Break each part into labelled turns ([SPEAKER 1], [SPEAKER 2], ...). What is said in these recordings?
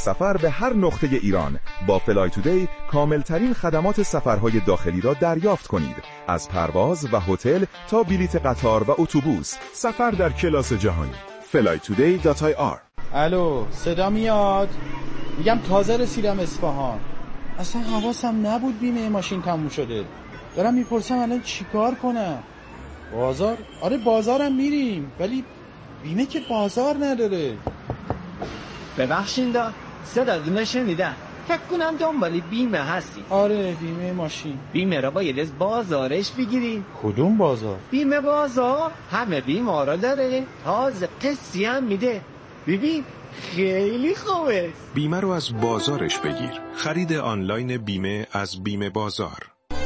[SPEAKER 1] سفر به هر نقطه ایران. با فلای تودی کاملترین خدمات سفرهای داخلی را دریافت کنید. از پرواز و هتل تا بلیت قطار و اتوبوس. سفر در کلاس جهانی. flytoday.ir.
[SPEAKER 2] الو، صدا میاد؟ میگم تازه رسیدم اصفهان. اصلا حواسم نبود بیمه ماشین تموم شده. دارم میپرسم الان چیکار کنم؟ بازار؟ آره بازارم میریم، ولی بیمه که بازار نداره.
[SPEAKER 3] ببخشید صداتون شنیدم. فکر کنم دنبال بیمه هستی.
[SPEAKER 2] آره بیمه ماشین.
[SPEAKER 3] بیمه را باید از بازارش بگیری.
[SPEAKER 2] کدوم بازار؟
[SPEAKER 3] بیمه بازار همه بیمه را داره، تازه قسطی هم میده. ببین خیلی خوبه.
[SPEAKER 4] بیمه رو از بازارش بگیر. خرید آنلاین بیمه از بیمه بازار.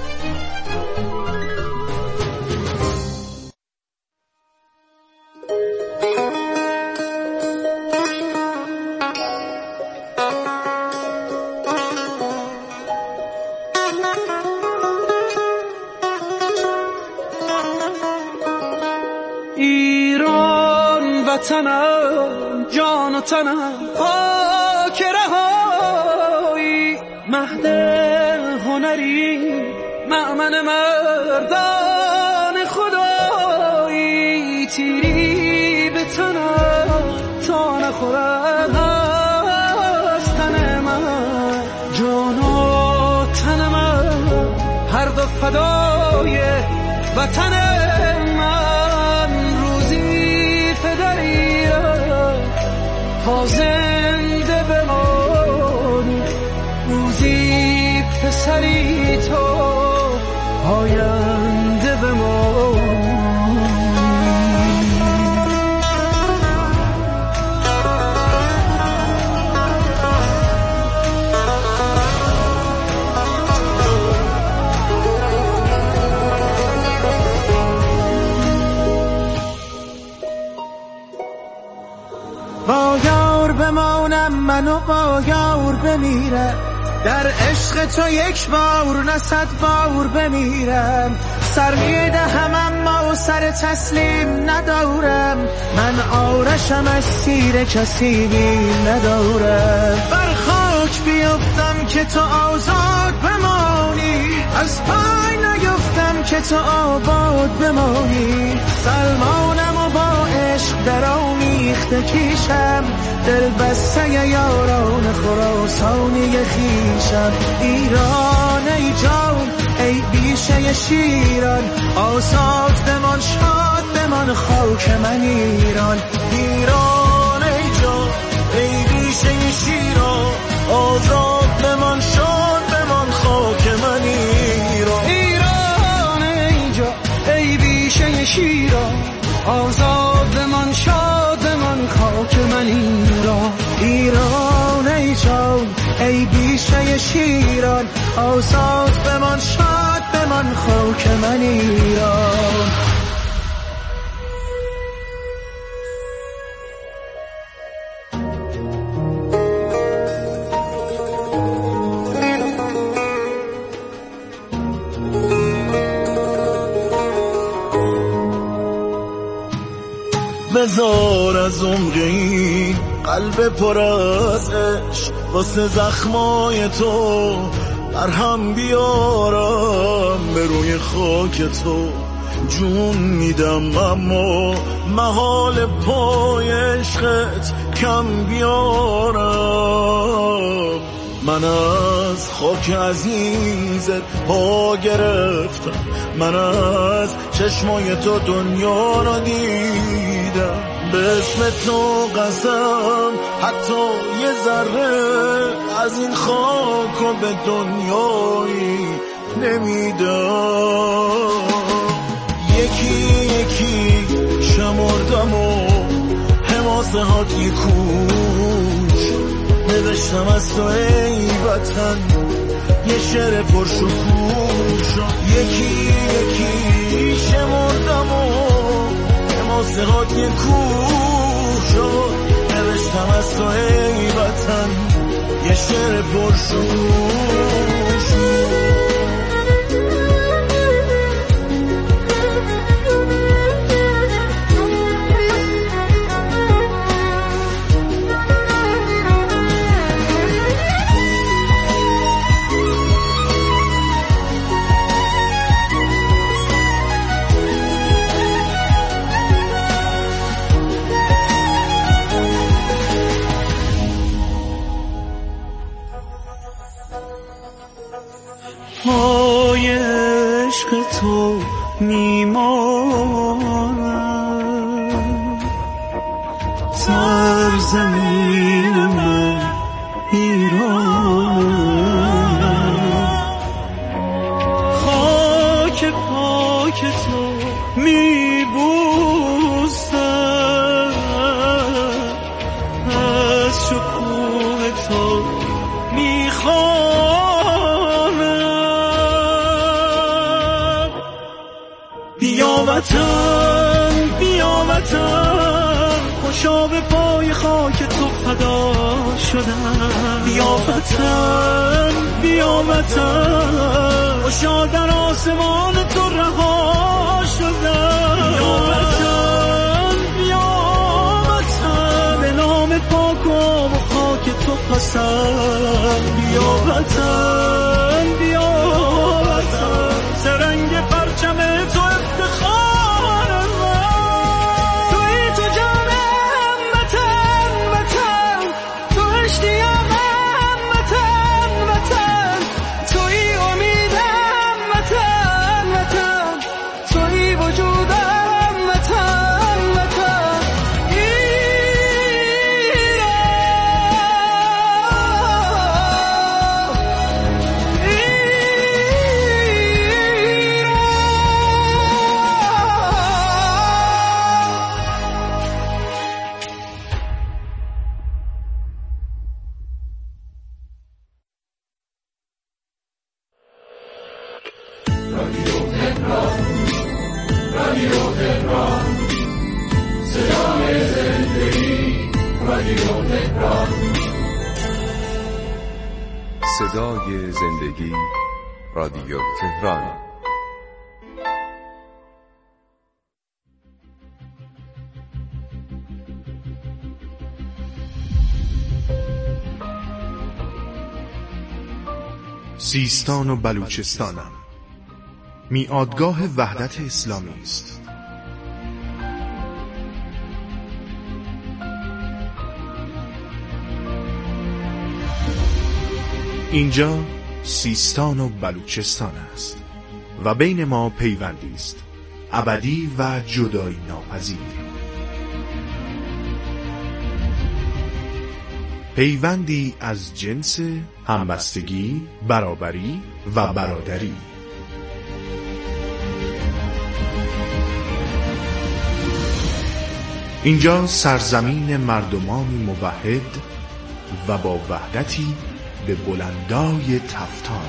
[SPEAKER 5] ایران وطنم، جان و تنم، خاک رهایی، مهد هنری، مأمن مردان خدایی، تیری به تنم تا نخورد از تن من، جان و تن من هر دو فدای وطن من، روزی فداییت تا زنده بمانی، روزی پسری تو آینده بمانی. با یار بمانم منو با یار بمیرم، در عشق تو یک بار نه صد بار بمیرم، سر میدهم اما سر تسلیم ندارم، من آرشم از تیر کسی بیم ندارم، بر خاک بیفتم که تو آزاد بمانی، از پای نیفتم که تو آباد بمانی، سلمانم و با عشق در آمیخته کیشم، دل بسته یاران خراسانی خیشم، ایران ای جان ای بیشه شیران، آزاد بمان شاد بمان خاک من ایران، ایران ای جان ای بیشه شیران، آزاد بمان شاد بمان خاک من ایران، ایران ای جان ای بیشه شیران، آزاد بمان شاد بمان خاک من ایران، ایران ای جان ای بیشه شیران، آزاد بمان شاد بمان خاک من ایران.
[SPEAKER 6] بذار از عمق این قلب پر از عشق واسه زخمای تو برهم بیارم، به روی خاک تو جون میدم اما محال پای عشقت کم بیارم، من از خاک عزیزت پا گرفتم، من از چشمای تو دنیا را دیدم، به اسم تو قسم حتی یه ذره از این خاک و به دنیایی نمیدم، یکی یکی شمردم و حماسه هات یکوش نوشتم از تو ای وطن یه شعر پرشکوش، یکی یکی شمردم و حماسه هات یکوش نوشتم از تو ای وطن یه شعر پرشکوش. پای عشق تو میمانم، سرزمین من ایران، خاک پاک تو میبوسم، از شکوه تو میخوانم. بیا وطن بیا وطن، خوشا به پای خاک تو فدا شدم. بیا وطن بیا وطن، خوشا در آسمان تو رها شدم. بیا وطن بیا وطن، به نام پاک و خاک تو قسم. بیا وطن بیا وطن، سرنگ پرچم تو افتخار من. توی تو جانم وطن وطن، تو اشتیاقم وطن وطن، توی امیدم وطن وطن، توی وجودم وطن وطن.
[SPEAKER 1] صدای زندگی، رادیو تهران.
[SPEAKER 7] سیستان و بلوچستانم میادگاه وحدت اسلامی است. اینجا سیستان و بلوچستان است و بین ما پیوندی است ابدی و جدایی ناپذیر. پیوندی از جنس همبستگی، برابری و برادری. اینجا سرزمین مردمانی موحد و با وحدتی به بلندای تفتان.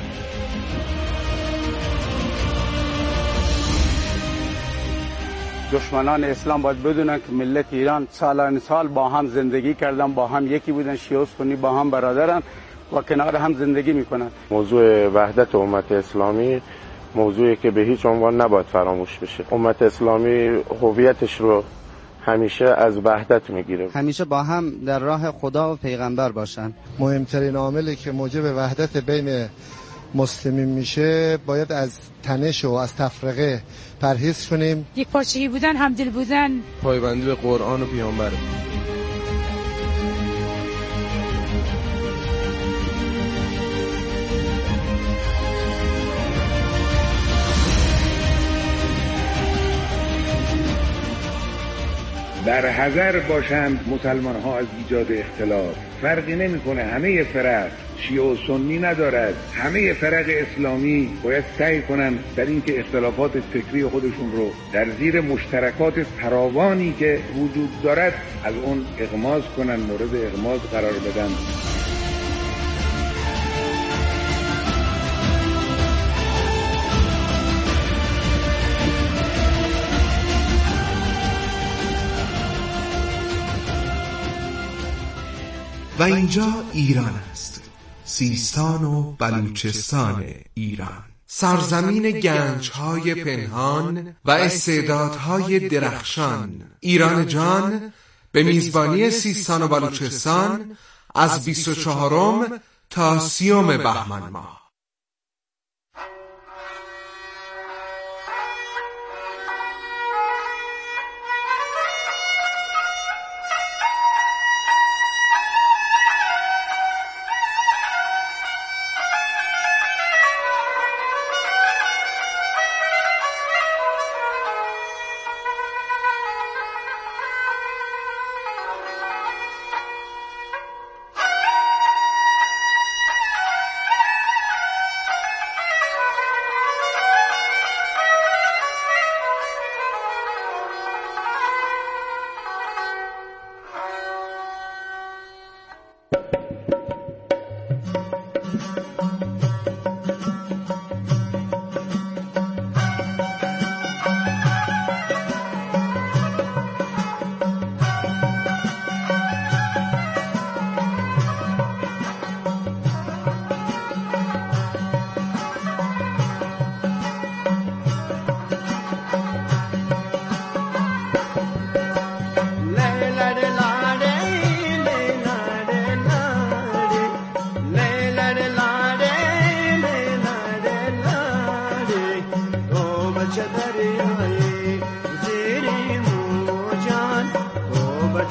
[SPEAKER 8] دشمنان اسلام باید بدونن که ملت ایران سالان سال با هم زندگی کردن، با هم یکی بودن، شیعه و سنی با هم برادرن و کنار هم زندگی میکنن.
[SPEAKER 9] موضوع وحدت امت اسلامی موضوعی که به هیچ عنوان نباید فراموش بشه. امت اسلامی هویتش رو همیشه از وحدت میگیره،
[SPEAKER 10] همیشه با هم در راه خدا و پیغمبر باشن.
[SPEAKER 11] مهمترین عاملی که موجب وحدت بین مسلمین میشه باید از تنش و از تفرقه پرهیز کنیم.
[SPEAKER 12] یک پارچگی بودن، همدل بودن،
[SPEAKER 13] پایبندی به قرآن و پیامبر.
[SPEAKER 14] در حذر باشند مسلمان ها از ایجاد اختلاف. فرقی نمیکنه، همه فرق شیعه و سنی ندارد، همه فرق اسلامی باید سعی کنن در اینکه اختلافات فکری خودشون رو در زیر مشترکات فراوانی که وجود دارد از اون اغماض کنن، مورد اغماض قرار بدن.
[SPEAKER 7] و اینجا ایران است، سیستان و بلوچستان ایران، سرزمین گنج‌های پنهان و استعدادهای درخشان. ایران جان به میزبانی سیستان و بلوچستان از 24 تا 30 بهمن ماه.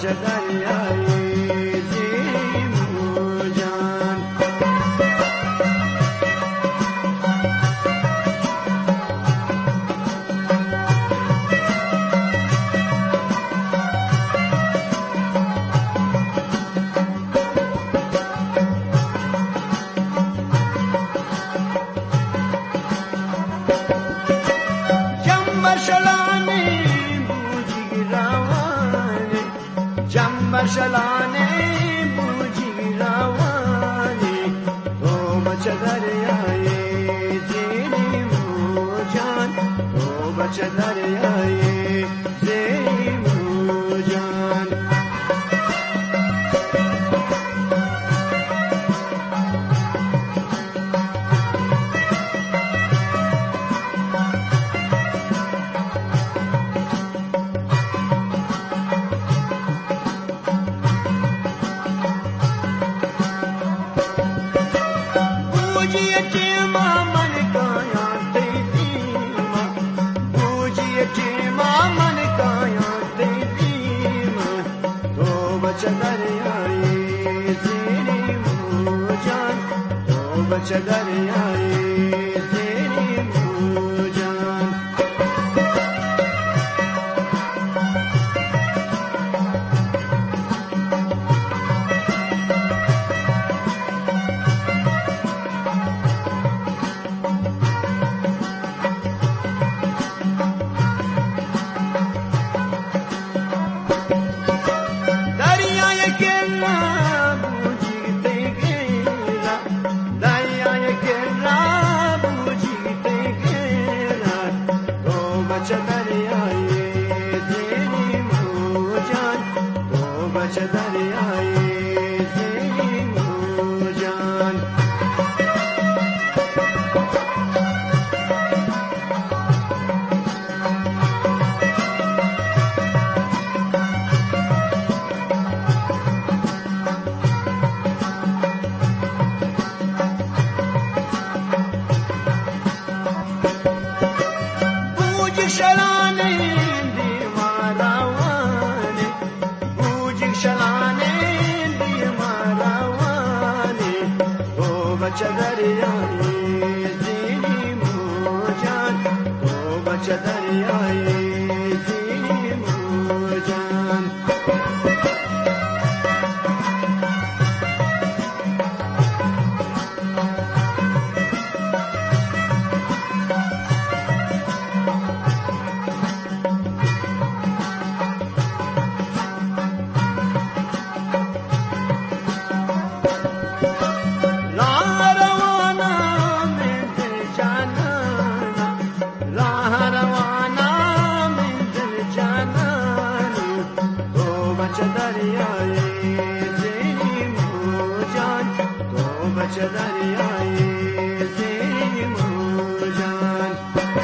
[SPEAKER 5] بچه دریایی زیر موجان شلانه بوجی روانی تو بچه دریایی زیر موجان تو بچه دریایی زیر موجان بچه دریایی زیر موجان دریای گلا بوجی بگیرا دریای گلا بوجی بگیرا تو بچه دریایی زیر موجان تو بچه دریایی زیر موجان بوجی شلانه دیماروانی بوجی شلانه دیماروانی تو بچه دریایی زیر موجان تو بچه دریایی زیر موجان بچه دریایی زیر موجان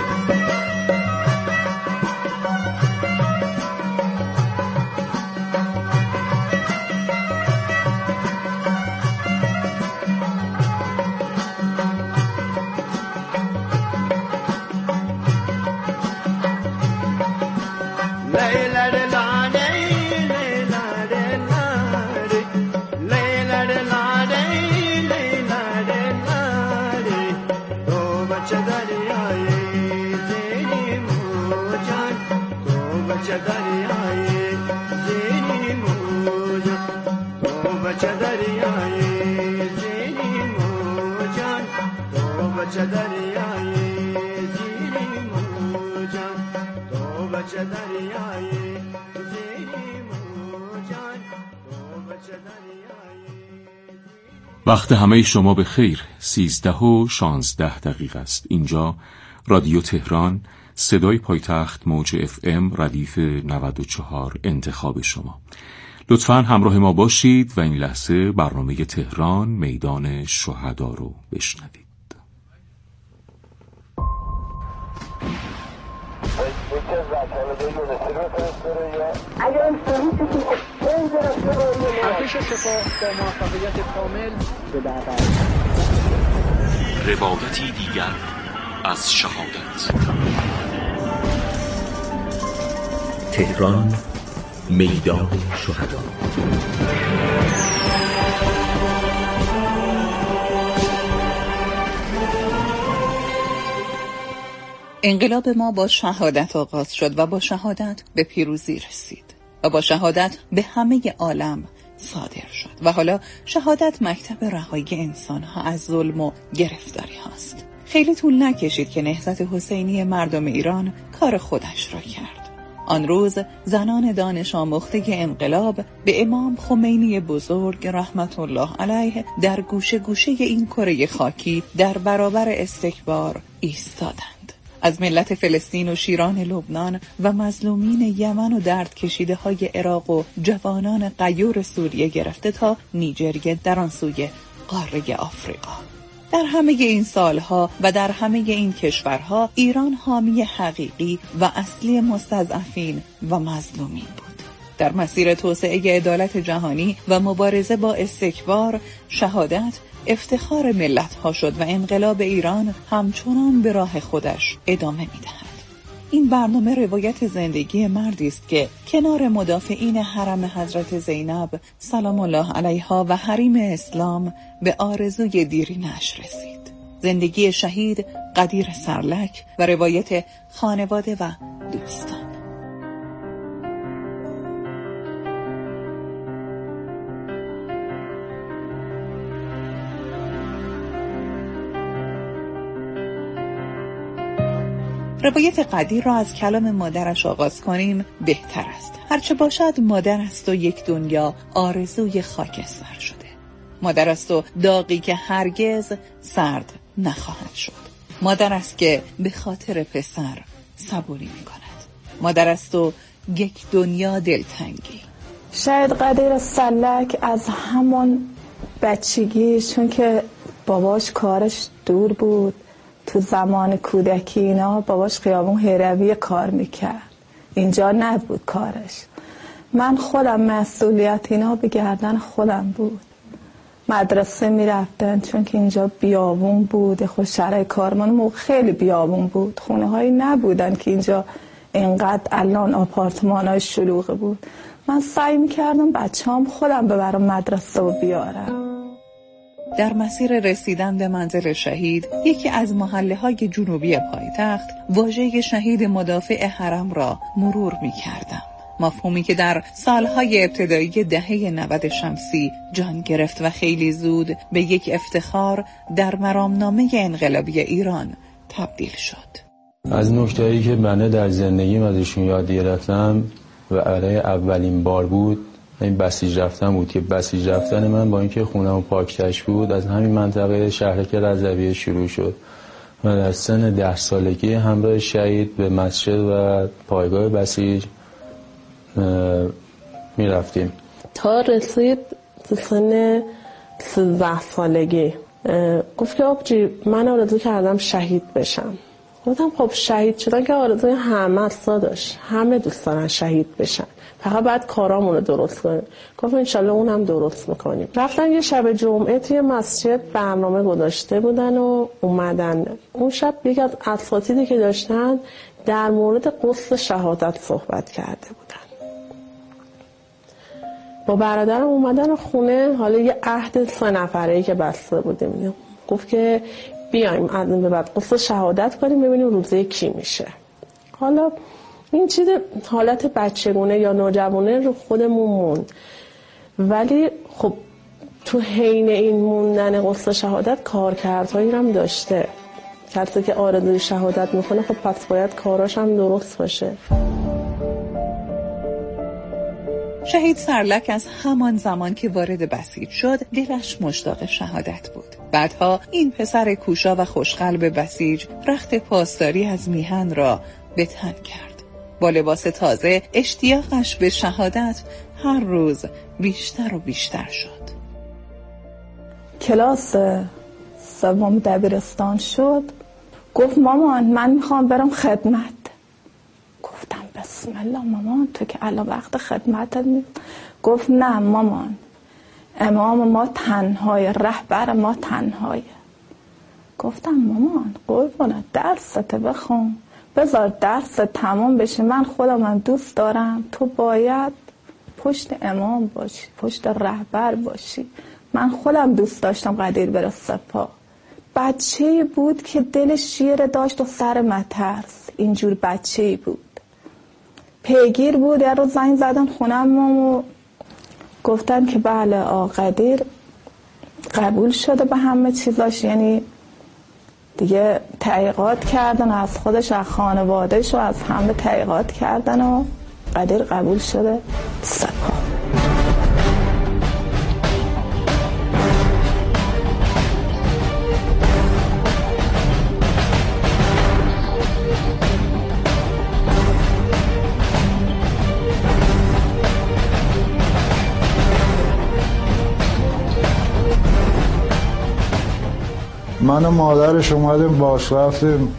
[SPEAKER 5] لیلا لاله بچه دریایی زیر موجان تو بچه دریایی زیر موجان تو بچه دریایی زیر موجان تو بچه دریایی زیر موجان تو بچه دریایی.
[SPEAKER 15] وقت همه شما به خیر. 13:16 است. اینجا رادیو تهران، صدای پایتخت، موج FM ردیف 94 انتخاب شما. لطفاً همراه ما باشید و این لحظه برنامه تهران میدان شهدا رو بشنوید. روایتی دیگر از شهادت. تهران
[SPEAKER 16] میدان شهدا.
[SPEAKER 17] انقلاب ما با شهادت آغاز شد و با شهادت به پیروزی رسید و با شهادت به همه عالم صادر شد و حالا شهادت مکتب رهایی انسان‌ها از ظلم و گرفتاری هاست. خیلی طول نکشید که نهضت حسینی مردم ایران کار خودش را کرد. آن روز زنان دانش آموخته انقلاب به امام خمینی بزرگ رحمت الله علیه در گوشه گوشه این کره خاکی در برابر استکبار ایستادند. از ملت فلسطین و شیران لبنان و مظلومین یمن و درد کشیده های عراق و جوانان غیور سوریه گرفته تا نیجریه در آن سوی قاره آفریقا. در همه این سالها و در همه این کشورها ایران حامی حقیقی و اصلی مستضعفین و مظلومین بود. در مسیر توسعه عدالت جهانی و مبارزه با استکبار، شهادت افتخار ملت‌ها شد و انقلاب ایران همچنان به راه خودش ادامه می‌دهد. این برنامه روایت زندگی مردی است که کنار مدافعین حرم حضرت زینب سلام الله علیها و حریم اسلام به آرزوی دیرینش رسید. زندگی شهید قدیر سرلک و روایت خانواده و دوستان. روایت قدیر را از کلام مادرش آغاز کنیم بهتر است. هرچه باشد مادر است و یک دنیا آرزوی خاکستر شده. مادر است و داغی که هرگز سرد نخواهد شد. مادر است که به خاطر پسر صبوری می کند. مادر است و یک دنیا دلتنگی.
[SPEAKER 18] شاید قدیر سرلک از همون بچگی، چون که باباش کارش دور بود، تو زمان کودکی اینا باباش خیابون هروی کار میکرد، اینجا نبود کارش. من خودم مسئولیت اینا به گردن خودم بود. مدرسه میرفتن چون که اینجا بیابون بود، خود شرای کارمان خیلی بیابون بود، خونه هایی نبودن که اینجا اینقدر الان آپارتمان های شلوغ بود. من سعی میکردم بچه‌ام خودم ببرم مدرسه و بیارم.
[SPEAKER 17] در مسیر رسیدن به منزل شهید، یکی از محله‌های جنوبی پایتخت، واژه شهید مدافع حرم را مرور می‌کردم. مفهومی که در سالهای ابتدایی دهه 90 شمسی جان گرفت و خیلی زود به یک افتخار در مرامنامه انقلابی ایران تبدیل شد.
[SPEAKER 19] از نکته‌ای که بنده در زندگیم ازشون یاد گرفتم و برای اولین بار بود، این بسیج رفتن بود که بسیج رفتن من با اینکه خونم پاکتش بود از همین منطقه شهرک رضویه شروع شد و در سن 10 سالگی همراه شهید به مسجد و پایگاه بسیج می رفتیم
[SPEAKER 18] تا رسید سن 13 سالگی. گفت که آبجی من آرزو کردم شهید بشم. گفتم خب شهید شدن که آرزوی همه است داشت، همه دوست دارن شهید بشن، فقط باید کارامون رو درست کنیم. گفت انشالله اونم درست میکنیم. رفتن یه شب جمعه توی مسجد برنامه گذاشته بودن و اومدن. اون شب یک از اساتیدی که داشتن در مورد غسل شهادت صحبت کرده بودن. با برادرم اومدن خونه، حالا یه عهد 3 نفره‌ای که بسته بودیم. گفت که بیایم از این به بعد غسل شهادت کنیم ببینیم روزه کی میشه. حالا این چیز حالت بچگونه یا نوجوانه رو خودمون موند، ولی خب تو حین این موندن غسل شهادت کارکردهایی هم داشته. کسی که آرزوی شهادت میکنه خب پس باید کاراش هم درست باشه.
[SPEAKER 17] شهید سرلک از همان زمان که وارد بسیج شد دلش مشتاق شهادت بود. بعدها این پسر کوشا و خوشقلب بسیج رخت پاسداری از میهن را به تن کرد. با لباس تازه اشتیاقش به شهادت هر روز بیشتر و بیشتر شد.
[SPEAKER 18] کلاس 3 دبیرستان شد. گفت مامان من میخوام برم خدمت. گفتم بسم الله مامان تو که الان وقت خدمتت نیست. گفت نه مامان، امام ما تنهای، رهبر ما تنهایه. گفتم مامان قربونت درست بخون، بذار درس تمام بشه، من خودم هم دوست دارم، تو باید پشت امام باشی، پشت رهبر باشی. من خودم دوست داشتم قدیر بره سپاه. بچه‌ای بود که دلش شیر داشت و سر مترس، اینجور بچه‌ای بود. پیگیر بود. یه روز زنگ زدن خونم و گفتن که بله قدیر قبول شده به همه چیزاش، یعنی دیگه تحقیقات کردن از خودش، از خانوادهش و از همه تحقیقات کردن و قدیر قبول شده سپاه.
[SPEAKER 16] من و مادرش اومدیم باش رفتیم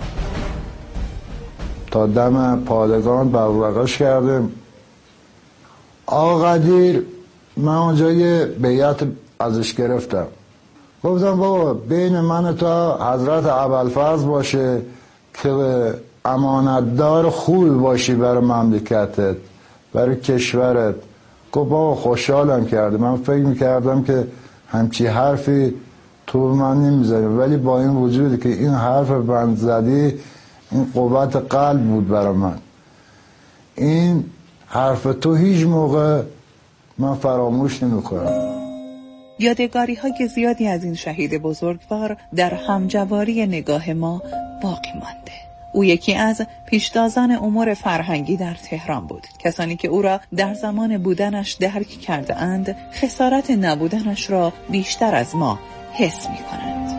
[SPEAKER 16] تا دم پادگان بغبغش کردیم. آقا قدیر، من اونجا یه بیعت ازش گرفتم، گفتم بابا بین من و تو حضرت ابوالفضل باشه که امانتدار خوب باشی برای مملکتت، برای کشورت. گفت بابا خوشحالم کرده. من فکر میکردم که همچی حرفی تو من نمیذاری، ولی با این وجودی که این حرف بند زدی، این قوت قلب بود برای من. این حرف تو هیچ موقع من فراموش نمیکنم.
[SPEAKER 17] یادگاری های زیادی از این شهید بزرگوار در همجواری نگاه ما باقی مانده. او یکی از پیشتازان امور فرهنگی در تهران بود. کسانی که او را در زمان بودنش درک کرده اند، خسارت نبودنش را بیشتر از ما حس می کنند.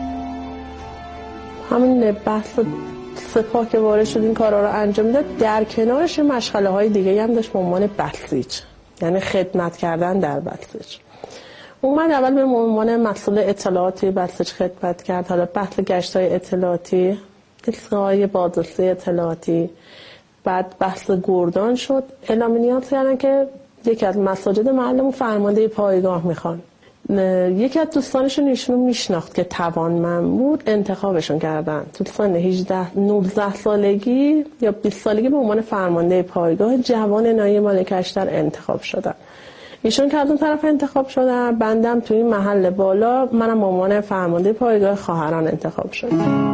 [SPEAKER 20] همین بحث سپاه که وارد شد این کارا رو انجام میداد، در کنارش مشغله های دیگه هم داشت به عنوان بسیج، یعنی خدمت کردن در بسیج. اومد اول به عنوان مسئول اطلاعاتی بسیج خدمت کرد، حالا بحث گشت های اطلاعاتی، اصلاحی بازرسی اطلاعاتی، بعد بحث گردان شد. اعلام نیاز کردن که یکی از مساجد محلمون فرمانده پایگاه میخوان. یکی از دوستانشون ایشونو میشناخت که توانمند بود، انتخابشون کردن. تو سن 19 سالگی یا 20 سالگی به عنوان فرمانده پایگاه جوان نایه ملک اشتر انتخاب شدن. ایشون که از اون طرف انتخاب شدن، بندم توی این محل بالا منم به عنوان فرمانده پایگاه خواهران انتخاب شدم.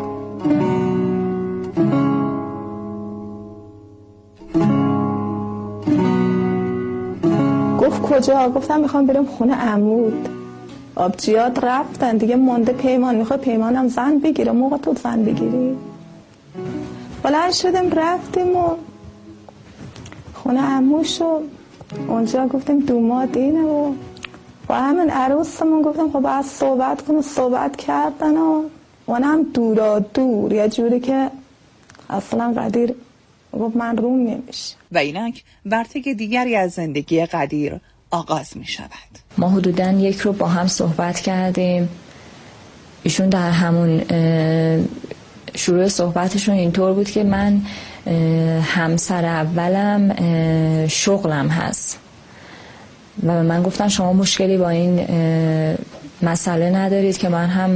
[SPEAKER 18] گفت کجا؟ گفتم میخوام برم خونه عمود. آبجیات رفتن دیگه، مونده پیمان. میخواد پیمانم زن بگیره. موقع تو زن بگیری؟ بلند شدیم رفتیم و خونه عموش و اونجا گفتیم دوماد اینه و با همین عروسمون گفتم خب باید صحبت کنم. صحبت کردن و اونم دورا دور، یه جوری که اصلا قدیر گفت من روم نمیشه.
[SPEAKER 17] و اینک ورتگ دیگری از زندگی قدیر آغاز می شود.
[SPEAKER 21] ما حدوداً یک رو با هم صحبت کردیم. ایشون در همون شروع صحبتشون اینطور بود که من همسر اولم شغلم هست و من گفتم شما مشکلی با این مسئله ندارید که من هم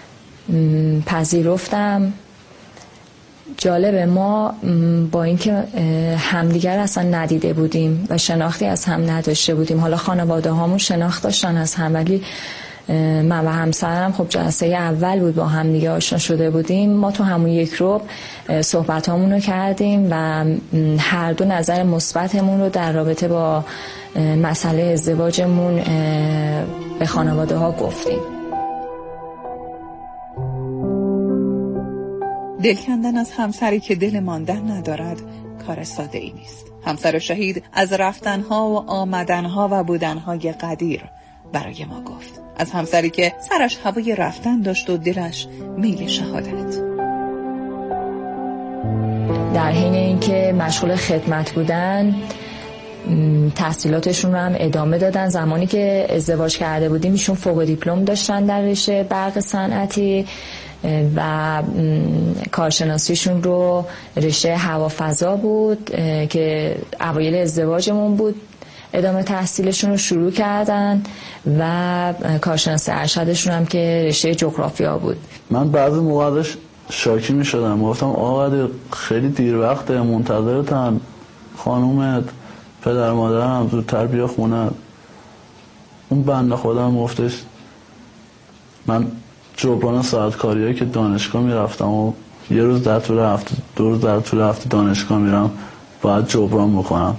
[SPEAKER 21] پذیرفتم. جالبه ما با اینکه همدیگر اصلا ندیده بودیم و شناختی از هم نداشته بودیم، حالا خانواده هامون شناخت داشتن از هم، ولی من و همسرم خب جلسه اول بود با هم دیگه آشنا شده بودیم. ما تو همون یک رو صحبت هامون رو کردیم و هر دو نظر مثبتمون رو در رابطه با مسئله ازدواجمون به خانواده ها گفتیم.
[SPEAKER 17] دل کندن از همسری که دل ماندن ندارد کار ساده ای نیست. همسر شهید از رفتنها و آمدنها و بودنهای قدیر برای ما گفت. از همسری که سرش هوای رفتن داشت و دلش میل شهادت.
[SPEAKER 21] در حین اینکه مشغول خدمت بودن، تحصیلاتشون رو هم ادامه دادن. زمانی که ازدواج کرده بودیم ایشون فوق دیپلم داشتن در رشته برق صنعتی و کارشناسیشون رو رشته هوافضا بود که اوایل ازدواجمون بود. ادامه تحصیلشون رو شروع کردن و کارشناسی ارشدشون هم که رشته جغرافیا بود.
[SPEAKER 22] من بعضی موقع شاکی می شدم، گفتم آقا خیلی دیر وقته، منتظرتم، خانومت پدر مادرم زودتر بیا خونه. اون بنده خودم گفتش من جبران ساعت کاریایی که دانشگاه میرفتم و یه روز در طول هفته 2 روز در طول هفته دانشگاه میرم باید جبران بکنم.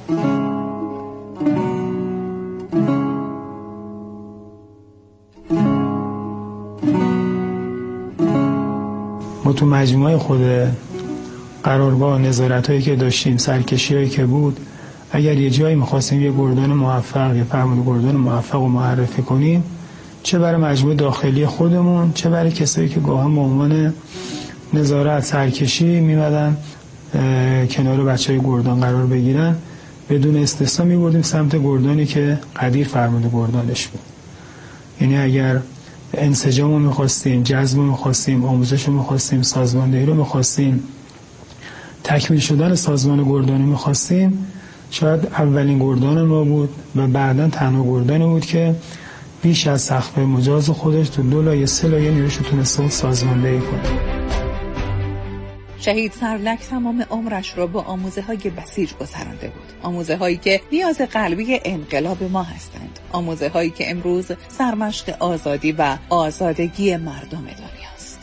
[SPEAKER 2] ما تو مجموعه خود قرارگاه نظارت هایی که داشتیم، سرکشی هایی که بود، اگر یه جایی میخواستیم یه گردان موفق یا فرمانده گردان موفق رو معرفی کنیم، چه برای مجموعه داخلی خودمون چه برای کسایی که گاهن به عنوان نظارت سرکشی میمدن کنار بچهای گردان قرار بگیرن، بدون استثنا میبردیم سمت گردانی که قدیر فرمانده گردانش بود. یعنی اگر انسجام رو میخواستیم، جذب رو میخواستیم، آموزش رو میخواستیم، سازماندهی رو میخواستیم، تکمیل شدن سازمان گردانی میخواستیم، شاید اولین گردان ما بود و بعداً تنها گردانی بود که بیش از سقف مجاز خودش تو 2 لایه 3 لایه نیروش تونسته سازماندهی کنه.
[SPEAKER 17] شهید سرلک تمام عمرش را با آموزه های بسیج گذرانده بود. آموزه هایی که نیاز قلبی انقلاب ما هستند. آموزه هایی که امروز سرمشق آزادی و آزادگی مردم دنیاست.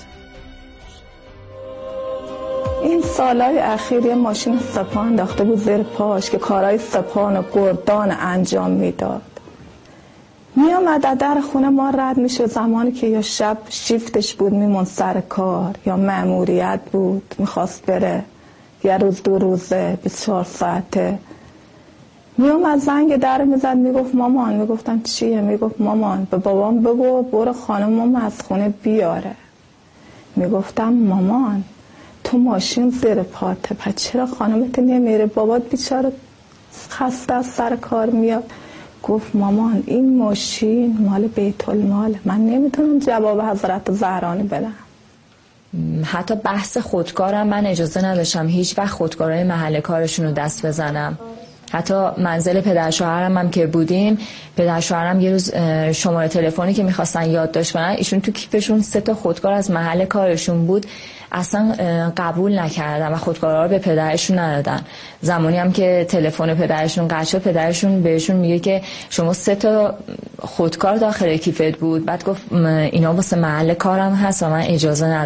[SPEAKER 18] این سالهای اخیر یه ماشین سپاه انداخته بود زیر پاش که کارهای سپاه و گردان انجام میداد. می آمد در خونه ما رد میشه زمانی که یا شب شیفتش بود میمون سر کار یا مأموریت بود میخواست بره، یه روز 2 روزه 24 ساعته. می آمد زنگ در میزد میگفت مامان. میگفتم چیه؟ میگفت مامان به بابام بگو برو خانمم از خونه بیاره. میگفتم مامان تو ماشین زیر پاته، پس چرا خانمت نمیره؟ بابات بیچاره خسته از سر کار میاد. گفت مامان این ماشین مال بیت المال، من نمیتونم جواب حضرت زهرانی بدم.
[SPEAKER 21] حتی بحث خودکارم من اجازه نداشتم هیچ وقت خودکارای محل کارشون رو دست بزنم. حتی منزل پدر شوهرم هم که بودیم، پدر شوهرم یه روز شماره تلفنی که میخواستن یادداشت کنن، ایشون تو کیفشون 3 تا خودکار از محل کارشون بود، اصلا قبول نکردن و خودکارها رو به پدرشون ندادن. زمانی هم که تلفن پدرشون قطع شد، پدرشون بهشون میگه که شما 3 تا خودکار داخل کیفت بود. بعد گفت اینا واسه محل کارم هست و من اجازه ندارم.